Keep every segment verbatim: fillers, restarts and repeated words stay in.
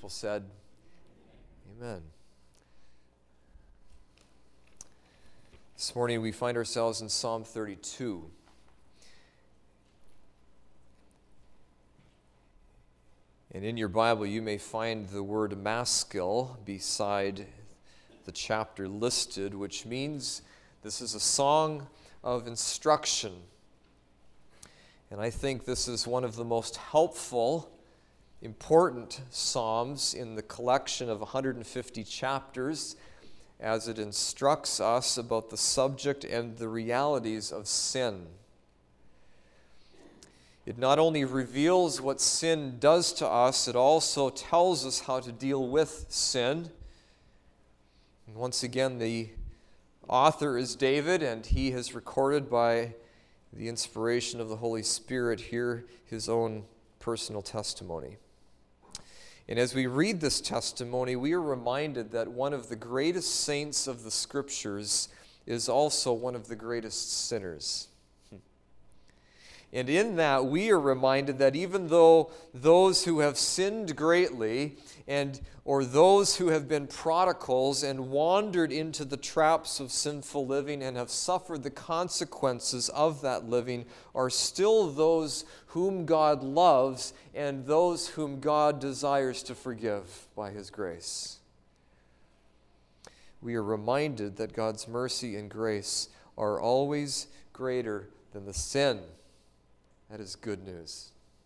People said, Amen. This morning we find ourselves in Psalm thirty-two. And in your Bible you may find the word maskil beside the chapter listed, which means this is a song of instruction. And I think this is one of the most helpful, important psalms in the collection of one hundred fifty chapters, as it instructs us about the subject and the realities of sin. It not only reveals what sin does to us, it also tells us how to deal with sin. And once again, the author is David, and he has recorded by the inspiration of the Holy Spirit here his own personal testimony. And as we read this testimony, we are reminded that one of the greatest saints of the Scriptures is also one of the greatest sinners. And in that, we are reminded that even though those who have sinned greatly, and or those who have been prodigals and wandered into the traps of sinful living and have suffered the consequences of that living, are still those whom God loves and those whom God desires to forgive by His grace. We are reminded that God's mercy and grace are always greater than the sin. That is good news.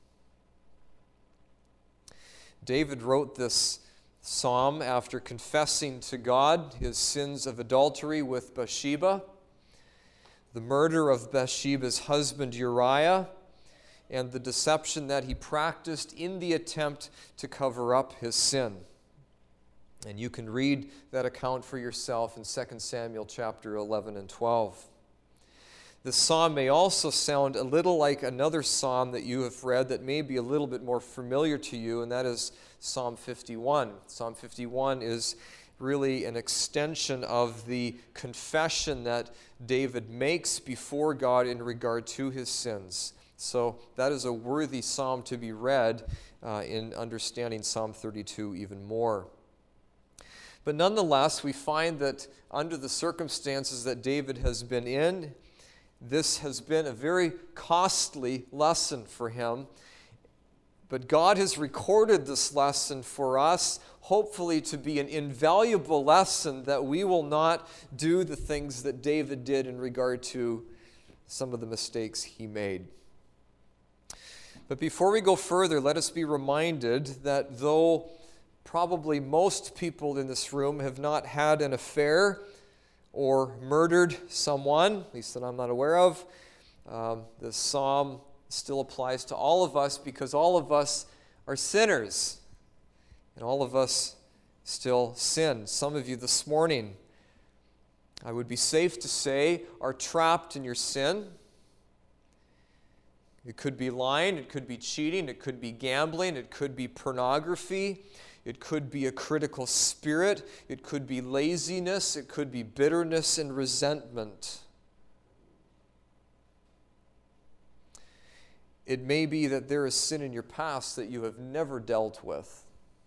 David wrote this psalm after confessing to God his sins of adultery with Bathsheba, the murder of Bathsheba's husband Uriah, and the deception that he practiced in the attempt to cover up his sin. And you can read that account for yourself in Second Samuel chapter eleven and twelve. The psalm may also sound a little like another psalm that you have read that may be a little bit more familiar to you, and that is Psalm fifty-one. Psalm fifty-one is really an extension of the confession that David makes before God in regard to his sins. So that is a worthy psalm to be read uh, in understanding Psalm thirty-two even more. But nonetheless, we find that under the circumstances that David has been in, this has been a very costly lesson for him. But God has recorded this lesson for us, hopefully to be an invaluable lesson that we will not do the things that David did in regard to some of the mistakes he made. But before we go further, let us be reminded that though probably most people in this room have not had an affair or murdered someone, at least that I'm not aware of, um, this psalm still applies to all of us because all of us are sinners, and all of us still sin. Some of you this morning, I would be safe to say, are trapped in your sin. It could be lying, it could be cheating, it could be gambling, it could be pornography, it could be a critical spirit, it could be laziness, it could be bitterness and resentment. It may be that there is sin in your past that you have never dealt with.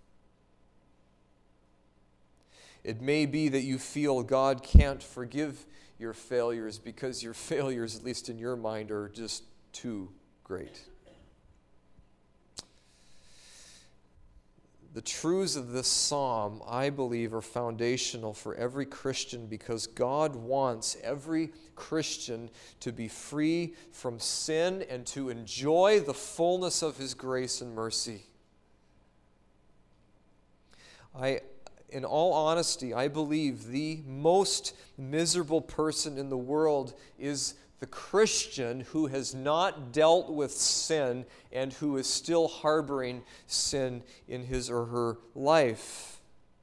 It may be that you feel God can't forgive your failures because your failures, at least in your mind, are just too great. The truths of this psalm, I believe, are foundational for every Christian because God wants every Christian to be free from sin and to enjoy the fullness of His grace and mercy. I, in all honesty, I believe the most miserable person in the world is the Christian who has not dealt with sin and who is still harboring sin in his or her life.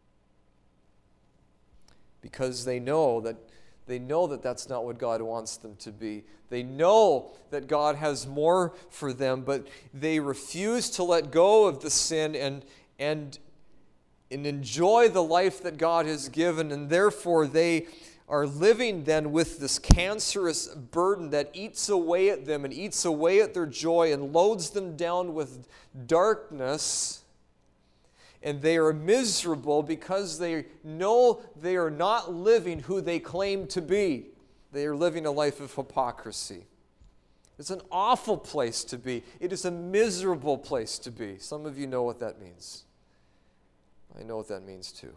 Because they know that they know that that's not what God wants them to be. They know that God has more for them, but they refuse to let go of the sin and and, and enjoy the life that God has given, and therefore they are living then with this cancerous burden that eats away at them and eats away at their joy and loads them down with darkness And they are miserable because they know they are not living who they claim to be. They are living a life of hypocrisy. It's an awful place to be. It is a miserable place to be. Some of you know what that means. I know what that means too.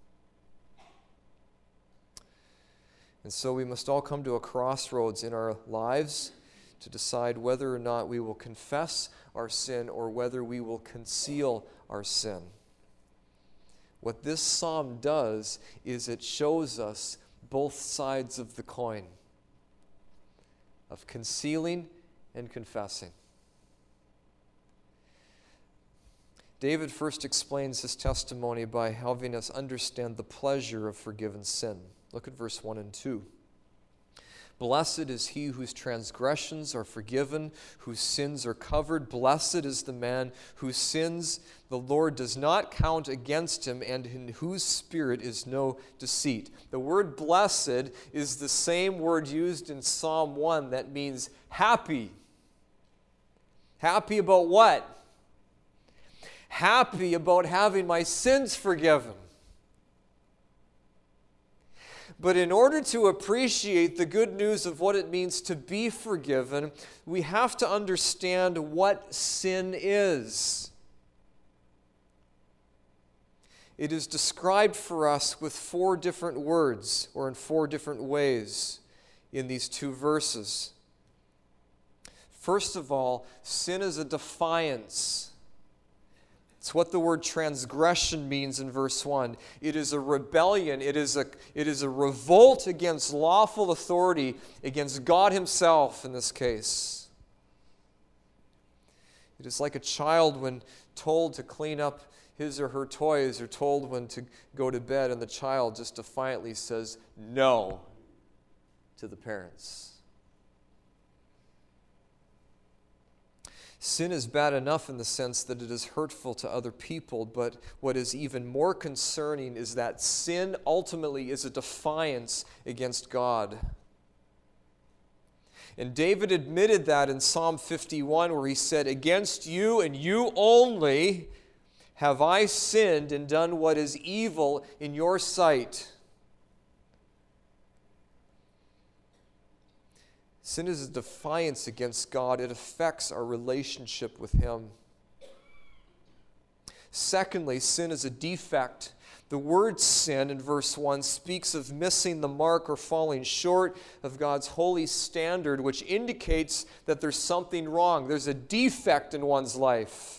And so we must all come to a crossroads in our lives to decide whether or not we will confess our sin or whether we will conceal our sin. What this psalm does is it shows us both sides of the coin of concealing and confessing. David first explains his testimony by having us understand the pleasure of forgiven sin. Look at verse one and two. Blessed is he whose transgressions are forgiven, whose sins are covered. Blessed is the man whose sins the Lord does not count against him, and in whose spirit is no deceit. The word blessed is the same word used in Psalm one that means happy. Happy about what? Happy about having my sins forgiven. But in order to appreciate the good news of what it means to be forgiven, we have to understand what sin is. It is described for us with four different words, or in four different ways, in these two verses. First of all, sin is a defiance. It's what the word transgression means in verse one. It is a rebellion. It is a, it is a revolt against lawful authority, against God himself in this case. It is like a child when told to clean up his or her toys, or told when to go to bed, and the child just defiantly says no to the parents. Sin is bad enough in the sense that it is hurtful to other people, but what is even more concerning is that sin ultimately is a defiance against God. And David admitted that in Psalm fifty-one, where he said, "Against you and you only have I sinned and done what is evil in your sight." Sin is a defiance against God. It affects our relationship with him. Secondly, sin is a defect. The word sin in verse one speaks of missing the mark or falling short of God's holy standard, which indicates that there's something wrong. There's a defect in one's life.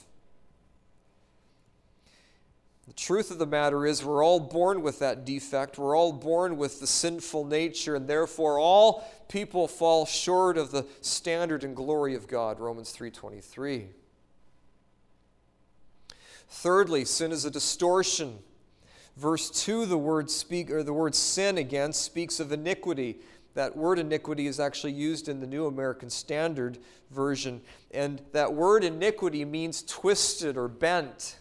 The truth of the matter is we're all born with that defect. We're all born with the sinful nature, and therefore all people fall short of the standard and glory of God, Romans three twenty-three. Thirdly, sin is a distortion. Verse two, the word speak or the word sin again speaks of iniquity. That word iniquity is actually used in the New American Standard Version, and that word iniquity means twisted or bent.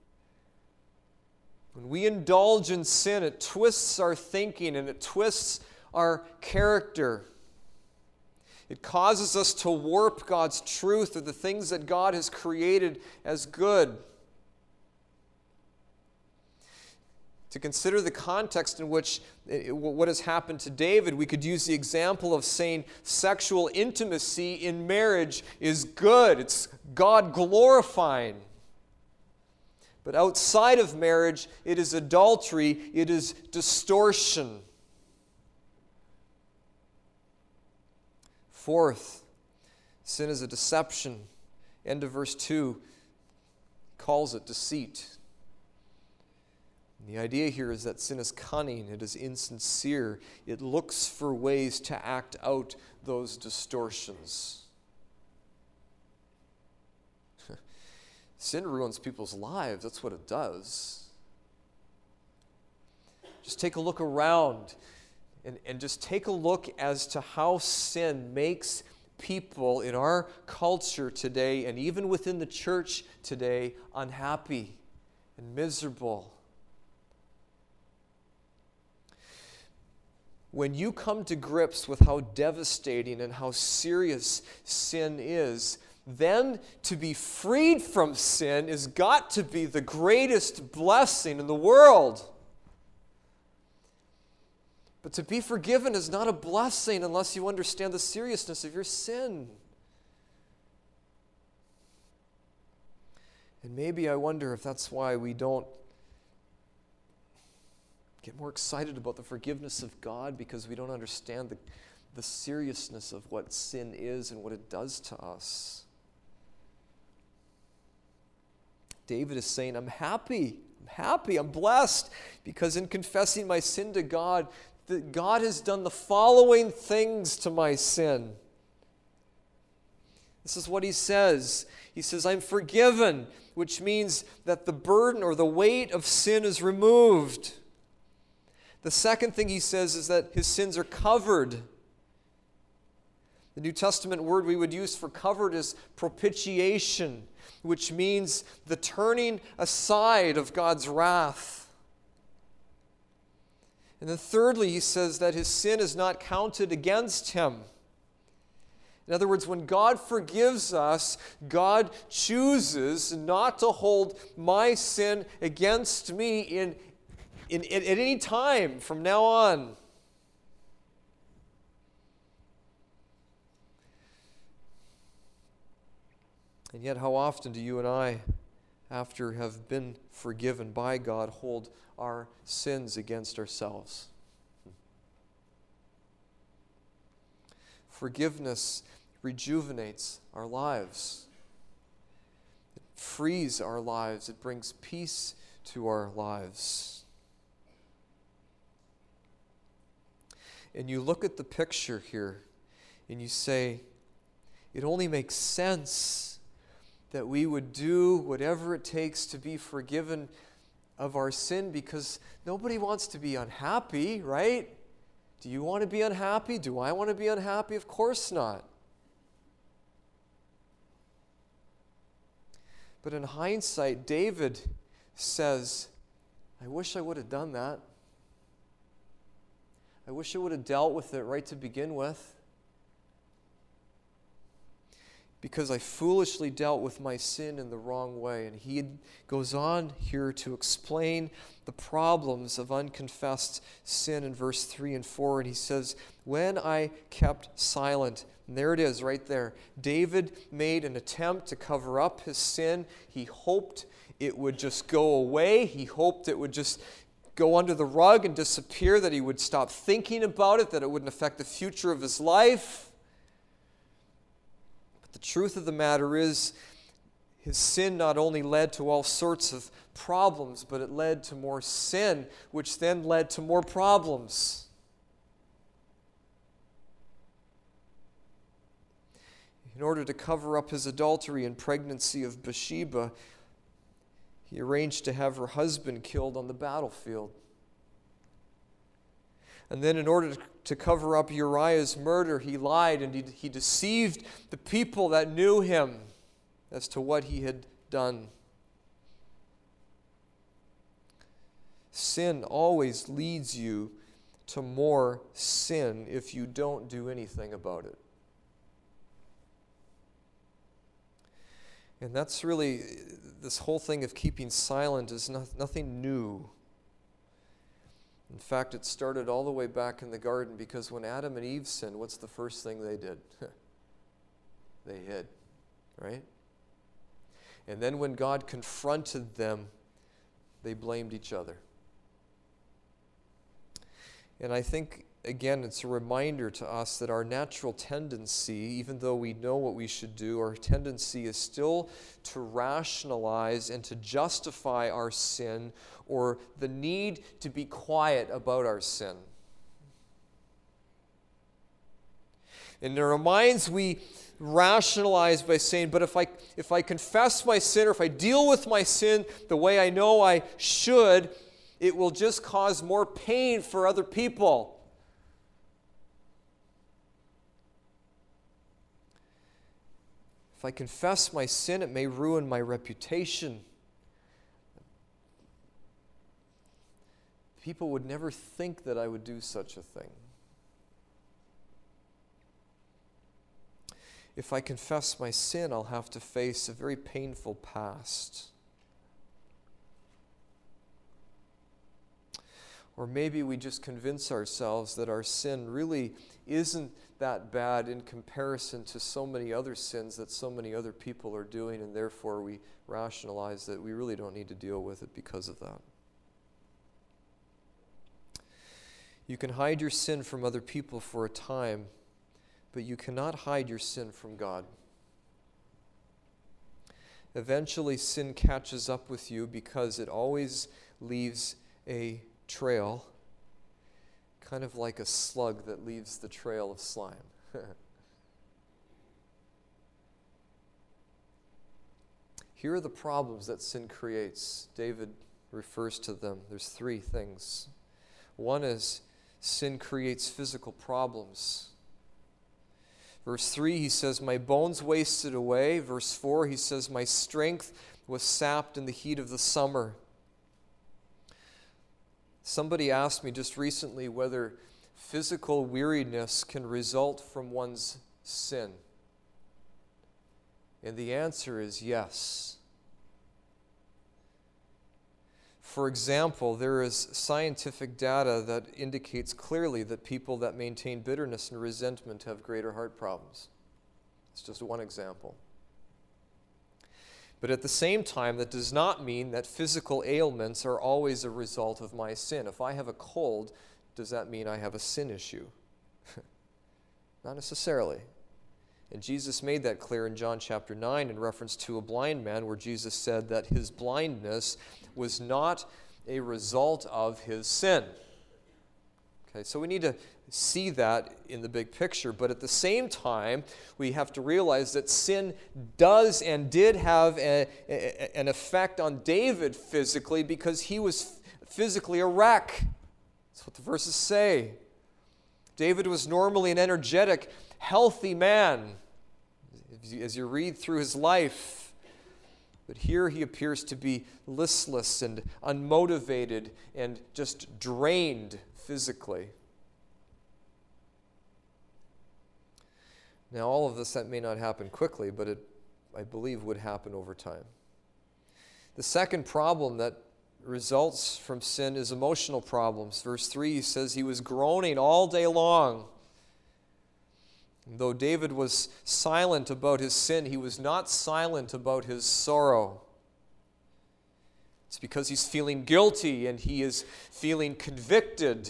When we indulge in sin, it twists our thinking and it twists our character. It causes us to warp God's truth or the things that God has created as good. To consider the context in which what has happened to David, we could use the example of saying sexual intimacy in marriage is good. It's God glorifying. But outside of marriage, it is adultery, it is distortion. Fourth, sin is a deception. End of verse two calls it deceit. And the idea here is that sin is cunning, it is insincere, it looks for ways to act out those distortions. Sin ruins people's lives. That's what it does. Just take a look around and, and just take a look as to how sin makes people in our culture today and even within the church today unhappy and miserable. When you come to grips with how devastating and how serious sin is, then to be freed from sin has got to be the greatest blessing in the world. But to be forgiven is not a blessing unless you understand the seriousness of your sin. And maybe I wonder if that's why we don't get more excited about the forgiveness of God, because we don't understand the, the seriousness of what sin is and what it does to us. David is saying, I'm happy, I'm happy, I'm blessed, because in confessing my sin to God, that God has done the following things to my sin. This is what he says. He says, I'm forgiven, which means that the burden or the weight of sin is removed. The second thing he says is that his sins are covered. The New Testament word we would use for covered is propitiation, which means the turning aside of God's wrath. And then thirdly, he says that his sin is not counted against him. In other words, when God forgives us, God chooses not to hold my sin against me in, in, in, at any time from now on. And yet, how often do you and I, after have been forgiven by God, hold our sins against ourselves? Forgiveness rejuvenates our lives. It frees our lives. It brings peace to our lives. And you look at the picture here and you say, it only makes sense that we would do whatever it takes to be forgiven of our sin, because nobody wants to be unhappy, right? Do you want to be unhappy? Do I want to be unhappy? Of course not. But in hindsight, David says, I wish I would have done that. I wish I would have dealt with it right to begin with. Because I foolishly dealt with my sin in the wrong way. And he goes on here to explain the problems of unconfessed sin in verse three and four. And he says, when I kept silent, and there it is right there. David made an attempt to cover up his sin. He hoped it would just go away. He hoped it would just go under the rug and disappear, that he would stop thinking about it, that it wouldn't affect the future of his life. The truth of the matter is, his sin not only led to all sorts of problems, but it led to more sin, which then led to more problems. In order to cover up his adultery and pregnancy of Bathsheba, he arranged to have her husband killed on the battlefield. And then in order to cover up Uriah's murder, he lied and he, he deceived the people that knew him as to what he had done. Sin always leads you to more sin if you don't do anything about it. And that's really, this whole thing of keeping silent is not, nothing new. In fact, it started all the way back in the garden, because when Adam and Eve sinned, what's the first thing they did? They hid, right? And then when God confronted them, they blamed each other. And I think, again, it's a reminder to us that our natural tendency, even though we know what we should do, our tendency is still to rationalize and to justify our sin, or the need to be quiet about our sin. And in our minds, we rationalize by saying, but if I, if I confess my sin, or if I deal with my sin the way I know I should, it will just cause more pain for other people. If I confess my sin, it may ruin my reputation. People would never think that I would do such a thing. if I confess my sin, I'll have to face a very painful past. Or maybe we just convince ourselves that our sin really isn't that bad in comparison to so many other sins that so many other people are doing, and therefore we rationalize that we really don't need to deal with it because of that. You can hide your sin from other people for a time, but you cannot hide your sin from God. Eventually, sin catches up with you because it always leaves a trail, kind of like a slug that leaves the trail of slime. Here are the problems that sin creates. David refers to them. There's three things. One is sin creates physical problems. Verse three, he says, my bones wasted away. Verse four, he says, my strength was sapped in the heat of the summer. Somebody asked me just recently whether physical weariness can result from one's sin. And the answer is yes. For example, there is scientific data that indicates clearly that people that maintain bitterness and resentment have greater heart problems. It's just one example. But at the same time, that does not mean that physical ailments are always a result of my sin. If I have a cold, does that mean I have a sin issue? Not necessarily. And Jesus made that clear in John chapter nine in reference to a blind man, where Jesus said that his blindness was not a result of his sin. Okay, so we need to see that in the big picture, but at the same time, we have to realize that sin does and did have a, a, an effect on David physically, because he was physically a wreck. That's what the verses say. David was normally an energetic, healthy man as you read through his life. But here he appears to be listless and unmotivated and just drained physically. Now, all of this, that may not happen quickly, but it, I believe, would happen over time. The second problem that results from sin is emotional problems. Verse three says he was groaning all day long. Though David was silent about his sin, he was not silent about his sorrow. It's because he's feeling guilty and he is feeling convicted.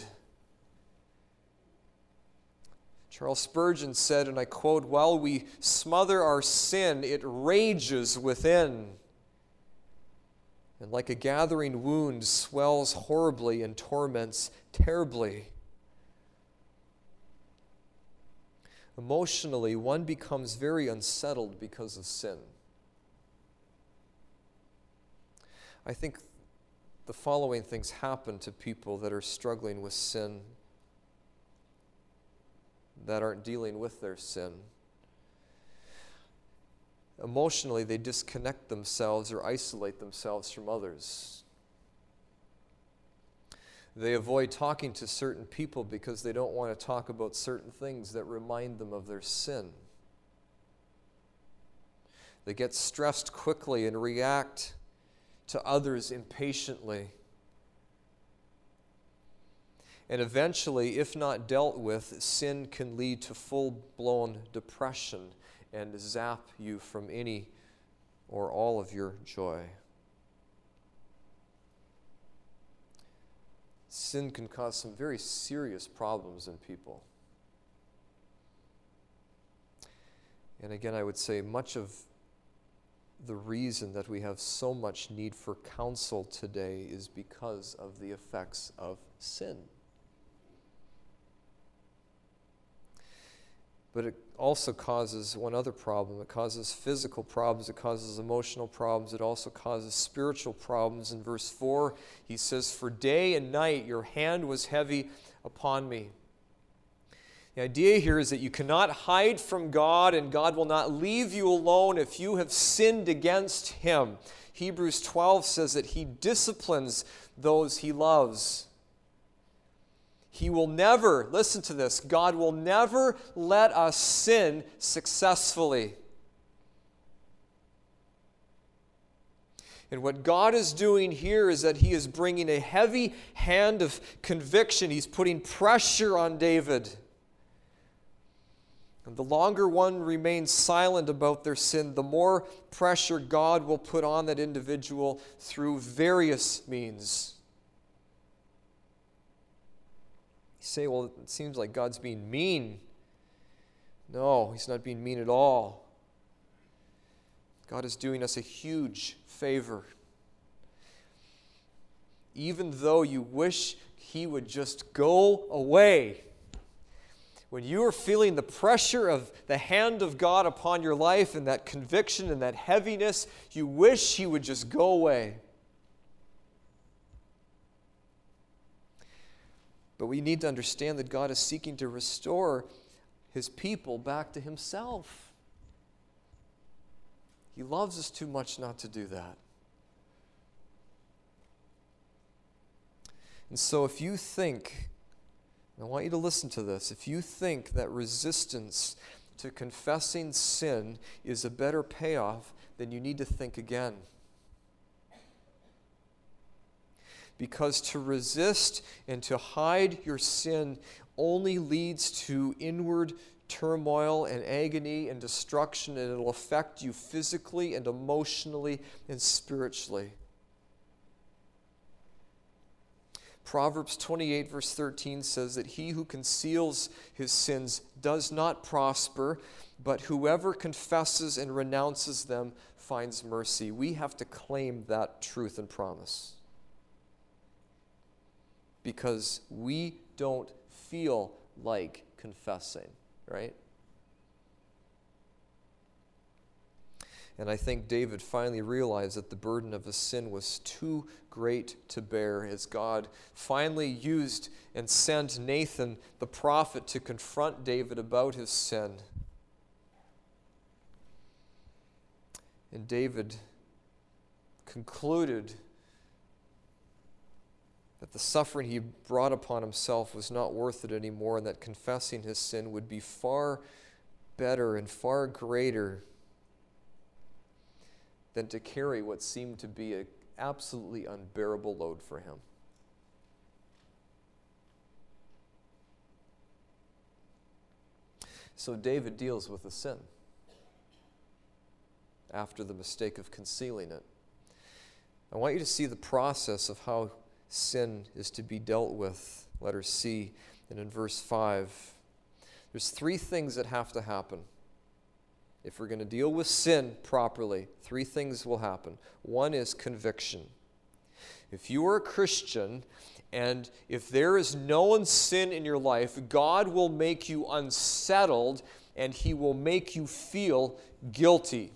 Charles Spurgeon said, and I quote, while we smother our sin, it rages within, and like a gathering wound swells horribly and torments terribly. Emotionally, one becomes very unsettled because of sin. I think the following things happen to people that are struggling with sin, that aren't dealing with their sin. Emotionally, they disconnect themselves or isolate themselves from others. They avoid talking to certain people because they don't want to talk about certain things that remind them of their sin. They get stressed quickly and react to others impatiently. And eventually, if not dealt with, sin can lead to full-blown depression and zap you from any or all of your joy. Sin can cause some very serious problems in people. And again, I would say much of the reason that we have so much need for counsel today is because of the effects of sin. But it also causes one other problem. It causes physical problems. It causes emotional problems. It also causes spiritual problems. In verse four, he says, for day and night your hand was heavy upon me. The idea here is that you cannot hide from God, and God will not leave you alone if you have sinned against Him. Hebrews twelve says that He disciplines those He loves. He will never, listen to this, God will never let us sin successfully. And what God is doing here is that He is bringing a heavy hand of conviction. He's putting pressure on David. And the longer one remains silent about their sin, the more pressure God will put on that individual through various means. You say, well, it seems like God's being mean. No, He's not being mean at all. God is doing us a huge favor. Even though you wish He would just go away, when you are feeling the pressure of the hand of God upon your life and that conviction and that heaviness, you wish He would just go away. But we need to understand that God is seeking to restore His people back to Himself. He loves us too much not to do that. And so if you think, I want you to listen to this, if you think that resistance to confessing sin is a better payoff, then you need to think again. Because to resist and to hide your sin only leads to inward turmoil and agony and destruction, and it'll affect you physically and emotionally and spiritually. Proverbs twenty-eight verse thirteen says that he who conceals his sins does not prosper, but whoever confesses and renounces them finds mercy. We have to claim that truth and promise, because we don't feel like confessing, right? And I think David finally realized that the burden of his sin was too great to bear, as God finally used and sent Nathan the prophet to confront David about his sin. And David concluded that the suffering he brought upon himself was not worth it anymore, and that confessing his sin would be far better and far greater than to carry what seemed to be an absolutely unbearable load for him. So David deals with the sin after the mistake of concealing it. I want you to see the process of how sin is to be dealt with. Letter C, and in verse five, there's three things that have to happen. If we're going to deal with sin properly, three things will happen. One is conviction. If you are a Christian, and if there is known sin in your life, God will make you unsettled, and He will make you feel guilty.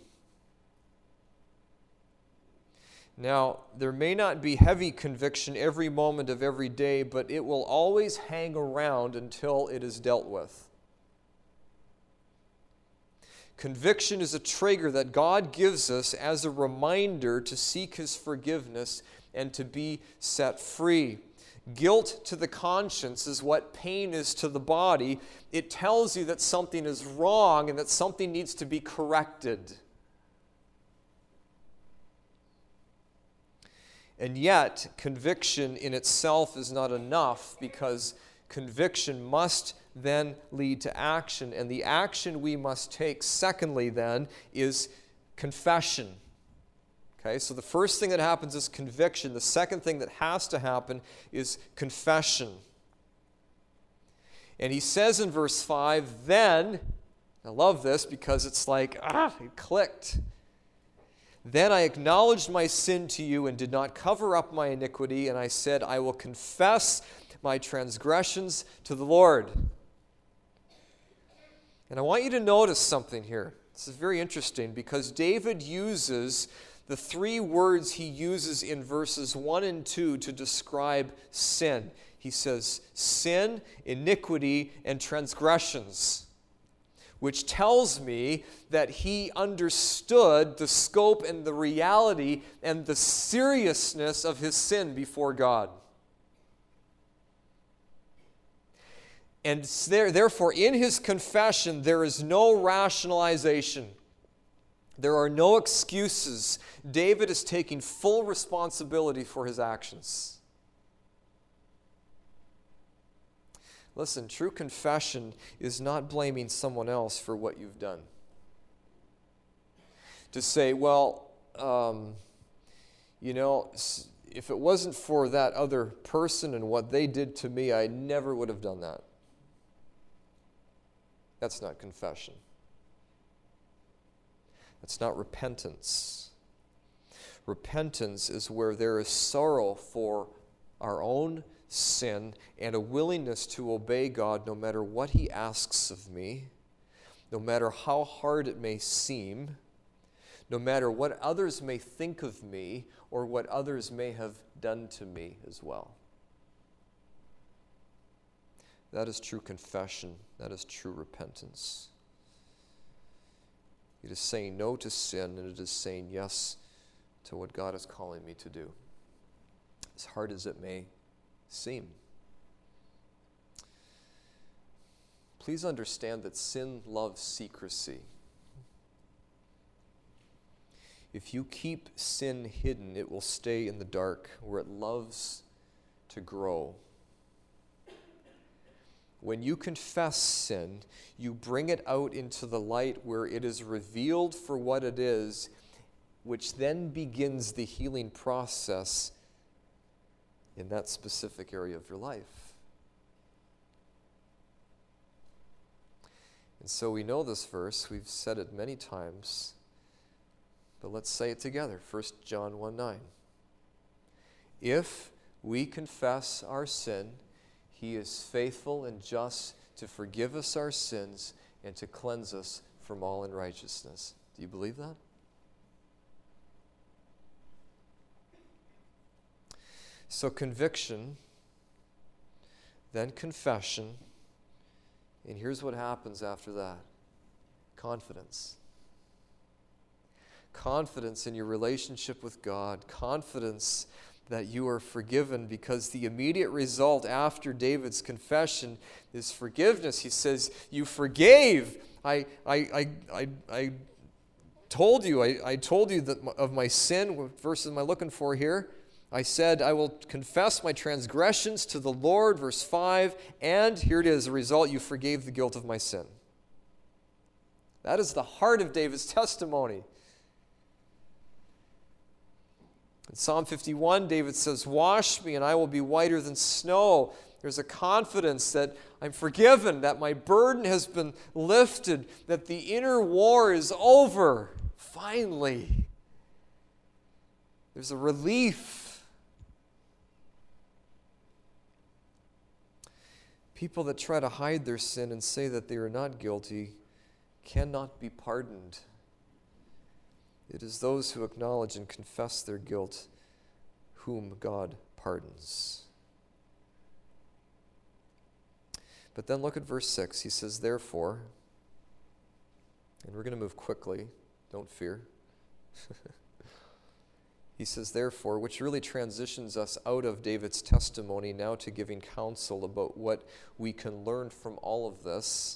Now, there may not be heavy conviction every moment of every day, but it will always hang around until it is dealt with. Conviction is a trigger that God gives us as a reminder to seek His forgiveness and to be set free. Guilt to the conscience is what pain is to the body. It tells you that something is wrong and that something needs to be corrected. And yet, conviction in itself is not enough, because conviction must then lead to action. And the action we must take, secondly, then, is confession. Okay, so the first thing that happens is conviction. The second thing that has to happen is confession. And he says in verse five, then, I love this because it's like, ah, it clicked. Then I acknowledged my sin to you and did not cover up my iniquity, and I said, I will confess my transgressions to the Lord. And I want you to notice something here. This is very interesting, because David uses the three words he uses in verses one and two to describe sin. He says sin, iniquity, and transgressions, which tells me that he understood the scope and the reality and the seriousness of his sin before God. And there, therefore, in his confession, there is no rationalization. There are no excuses. David is taking full responsibility for his actions. Listen, true confession is not blaming someone else for what you've done. To say, well, um, you know, if it wasn't for that other person and what they did to me, I never would have done that. That's not confession. That's not repentance. Repentance is where there is sorrow for our own sin and a willingness to obey God no matter what He asks of me, no matter how hard it may seem, no matter what others may think of me or what others may have done to me as well. That is true confession. That is true repentance. It is saying no to sin, and it is saying yes to what God is calling me to do, as hard as it may seem. Please understand that sin loves secrecy. If you keep sin hidden, it will stay in the dark, where it loves to grow. When you confess sin, you bring it out into the light where it is revealed for what it is, which then begins the healing process in that specific area of your life. And so we know this verse. We've said it many times. But let's say it together. First John one nine. If we confess our sin, He is faithful and just to forgive us our sins and to cleanse us from all unrighteousness. Do you believe that? So conviction, then confession, and here's what happens after that. Confidence. Confidence in your relationship with God. Confidence that you are forgiven, because the immediate result after David's confession is forgiveness. He says, you forgave. I I I I, I told you, I, I told you that of my sin. What verse am I looking for here? I said, I will confess my transgressions to the Lord, verse five, and here it is, the result, you forgave the guilt of my sin. That is the heart of David's testimony. In Psalm fifty-one, David says, wash me and I will be whiter than snow. There's a confidence that I'm forgiven, that my burden has been lifted, that the inner war is over, finally. There's a relief. People that try to hide their sin and say that they are not guilty cannot be pardoned. It is those who acknowledge and confess their guilt whom God pardons. But then look at verse six. He says, therefore, and we're going to move quickly, don't fear. He says, therefore, which really transitions us out of David's testimony now to giving counsel about what we can learn from all of this.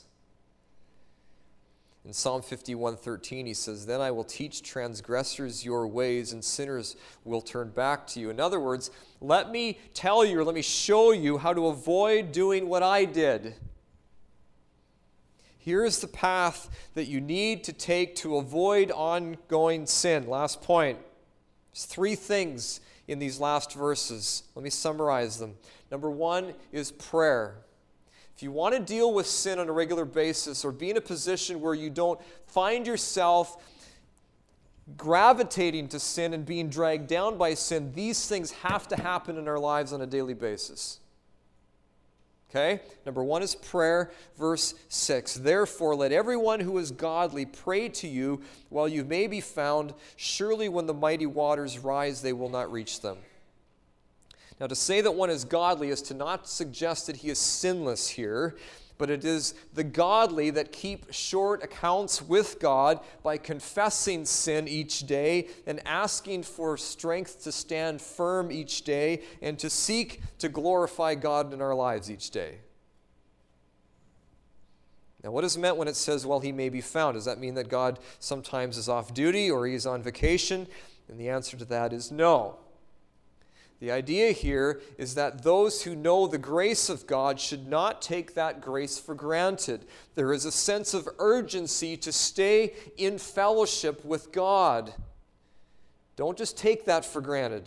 In Psalm fifty-one thirteen, he says, then I will teach transgressors your ways, and sinners will turn back to you. In other words, let me tell you, or let me show you how to avoid doing what I did. Here's the path that you need to take to avoid ongoing sin. Last point. There's three things in these last verses. Let me summarize them. Number one is prayer. If you want to deal with sin on a regular basis, or be in a position where you don't find yourself gravitating to sin and being dragged down by sin, these things have to happen in our lives on a daily basis. Okay? Number one is prayer, verse six. Therefore, let everyone who is godly pray to you while you may be found. Surely when the mighty waters rise, they will not reach them. Now, to say that one is godly is to not suggest that he is sinless here, but it is the godly that keep short accounts with God by confessing sin each day and asking for strength to stand firm each day and to seek to glorify God in our lives each day. Now, what is meant when it says, well, he may be found? Does that mean that God sometimes is off duty or he's on vacation? And the answer to that is no. The idea here is that those who know the grace of God should not take that grace for granted. There is a sense of urgency to stay in fellowship with God. Don't just take that for granted.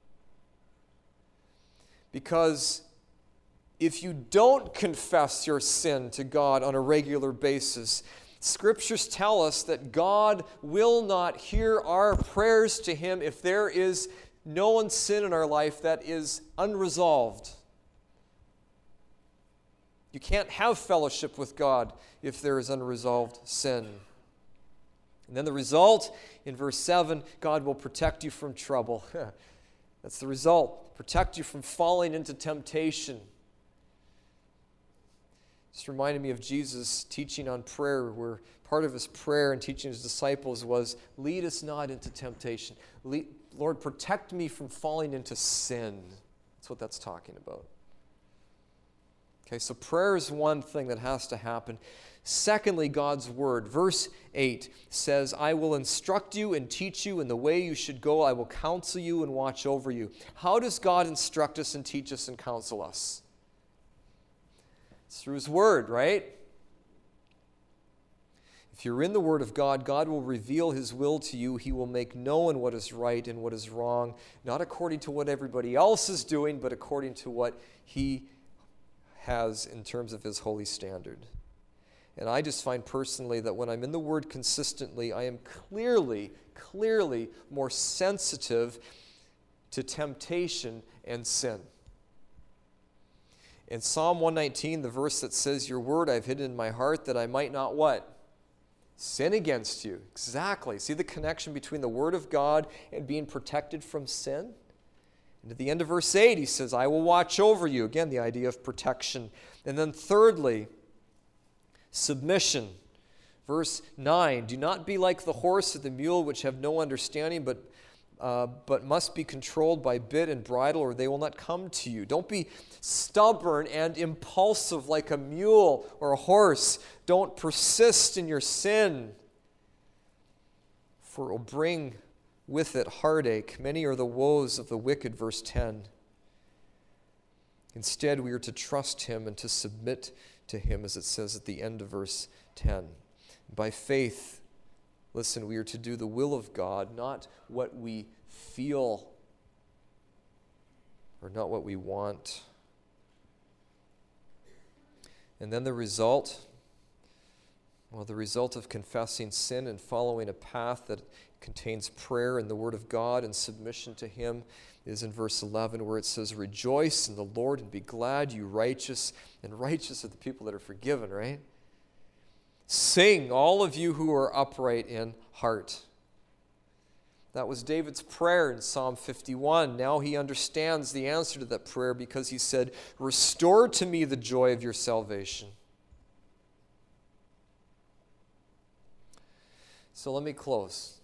Because if you don't confess your sin to God on a regular basis, Scriptures tell us that God will not hear our prayers to Him if there is known sin in our life that is unresolved. You can't have fellowship with God if there is unresolved sin. And then the result, in verse seven, God will protect you from trouble. That's the result. Protect you from falling into temptation. Just reminded me of Jesus' teaching on prayer, where part of his prayer and teaching his disciples was, lead us not into temptation. Lead, Lord, protect me from falling into sin. That's what that's talking about. Okay, so prayer is one thing that has to happen. Secondly, God's word. Verse eight says, I will instruct you and teach you in the way you should go. I will counsel you and watch over you. How does God instruct us and teach us and counsel us? It's through His Word, right? If you're in the Word of God, God will reveal His will to you. He will make known what is right and what is wrong, not according to what everybody else is doing, but according to what He has in terms of His holy standard. And I just find personally that when I'm in the Word consistently, I am clearly, clearly more sensitive to temptation and sin. In Psalm one nineteen, the verse that says, your word I've hidden in my heart that I might not what? Sin against you. Exactly. See the connection between the word of God and being protected from sin? And at the end of verse eight, he says, I will watch over you. Again, the idea of protection. And then thirdly, submission. Verse nine, do not be like the horse or the mule, which have no understanding, but Uh, but must be controlled by bit and bridle, or they will not come to you. Don't be stubborn and impulsive like a mule or a horse. Don't persist in your sin, for it will bring with it heartache. Many are the woes of the wicked, verse ten. Instead, we are to trust Him and to submit to Him, as it says at the end of verse ten. By faith, listen, we are to do the will of God, not what we feel or not what we want. And then the result, well, the result of confessing sin and following a path that contains prayer and the Word of God and submission to Him is in verse eleven, where it says, rejoice in the Lord and be glad, you righteous. And righteous are the people that are forgiven, right? Sing, all of you who are upright in heart. That was David's prayer in Psalm fifty-one. Now he understands the answer to that prayer because he said, restore to me the joy of your salvation. So let me close.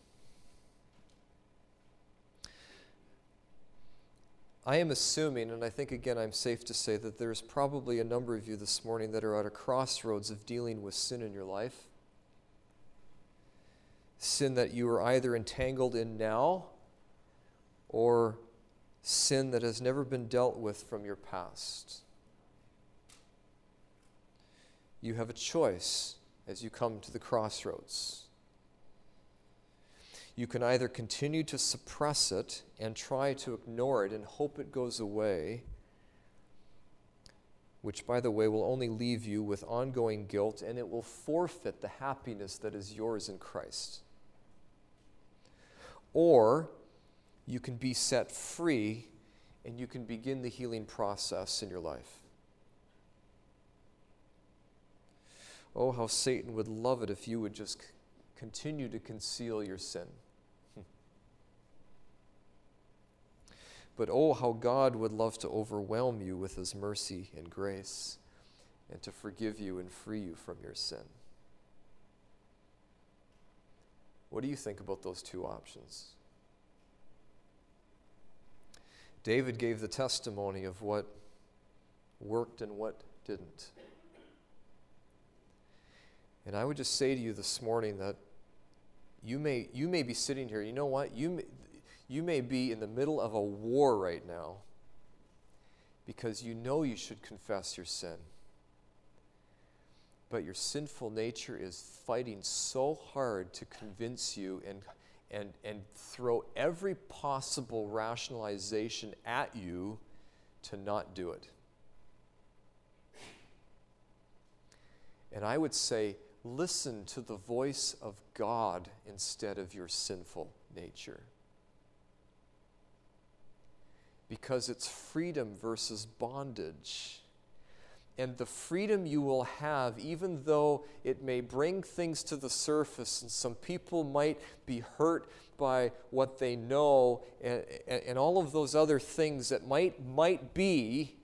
I am assuming, and I think again I'm safe to say, that there's probably a number of you this morning that are at a crossroads of dealing with sin in your life. Sin that you are either entangled in now or sin that has never been dealt with from your past. You have a choice as you come to the crossroads. You can either continue to suppress it and try to ignore it and hope it goes away, which, by the way, will only leave you with ongoing guilt, and it will forfeit the happiness that is yours in Christ. Or you can be set free and you can begin the healing process in your life. Oh, how Satan would love it if you would just continue to conceal your sin. But oh, how God would love to overwhelm you with His mercy and grace and to forgive you and free you from your sin. What do you think about those two options? David gave the testimony of what worked and what didn't. And I would just say to you this morning that you may you may be sitting here, you know what? You may, you may be in the middle of a war right now because you know you should confess your sin. But your sinful nature is fighting so hard to convince you and, and, and throw every possible rationalization at you to not do it. And I would say, listen to the voice of God instead of your sinful nature. Because it's freedom versus bondage. And the freedom you will have, even though it may bring things to the surface, and some people might be hurt by what they know, and, and, and all of those other things that might, might be,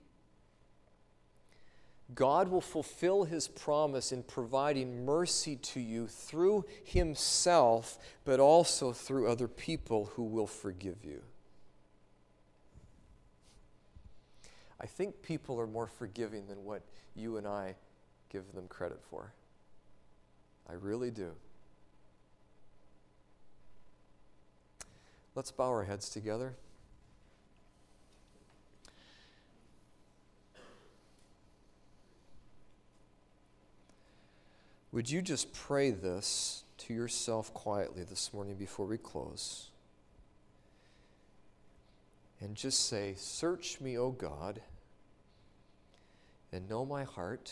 God will fulfill His promise in providing mercy to you through Himself, but also through other people who will forgive you. I think people are more forgiving than what you and I give them credit for. I really do. Let's bow our heads together. Would you just pray this to yourself quietly this morning before we close? And just say, "Search me, O God, and know my heart,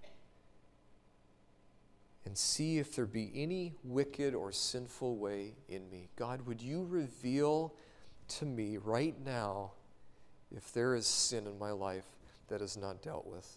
and see if there be any wicked or sinful way in me." God, would you reveal to me right now if there is sin in my life that is not dealt with?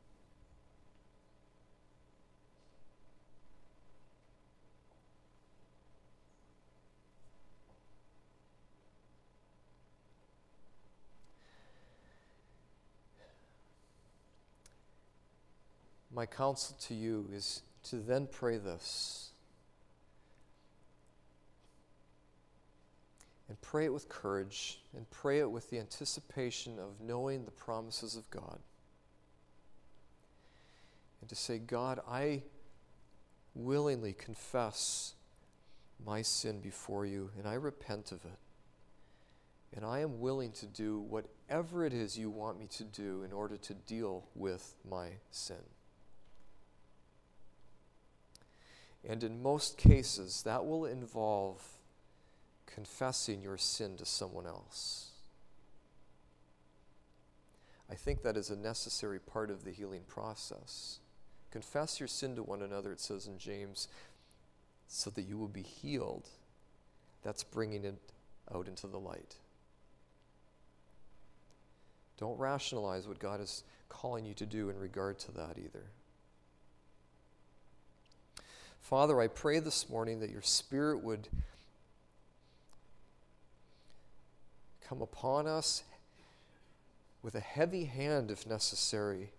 My counsel to you is to then pray this. And pray it with courage, and pray it with the anticipation of knowing the promises of God. And to say, "God, I willingly confess my sin before you, and I repent of it. And I am willing to do whatever it is you want me to do in order to deal with my sin." And in most cases, that will involve confessing your sin to someone else. I think that is a necessary part of the healing process. Confess your sin to one another, it says in James, so that you will be healed. That's bringing it out into the light. Don't rationalize what God is calling you to do in regard to that either. Father, I pray this morning that your Spirit would come upon us with a heavy hand, if necessary,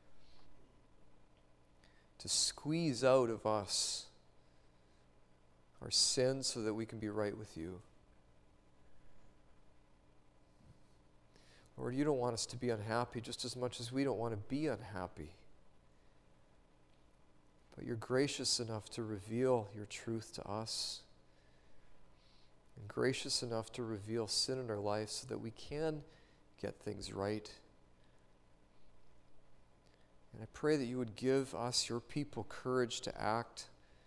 to squeeze out of us our sins so that we can be right with you. Lord, you don't want us to be unhappy just as much as we don't want to be unhappy. But you're gracious enough to reveal your truth to us, and gracious enough to reveal sin in our lives so that we can get things right. And I pray that you would give us, your people, courage to act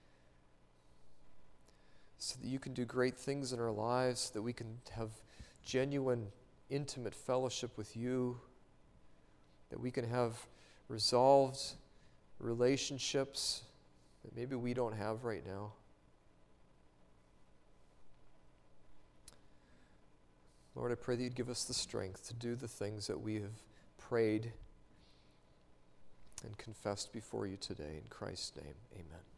so that you can do great things in our lives, so that we can have genuine, intimate fellowship with you, that we can have resolved relationships that maybe we don't have right now. Lord, I pray that you'd give us the strength to do the things that we have prayed and confessed before you today. In Christ's name, amen.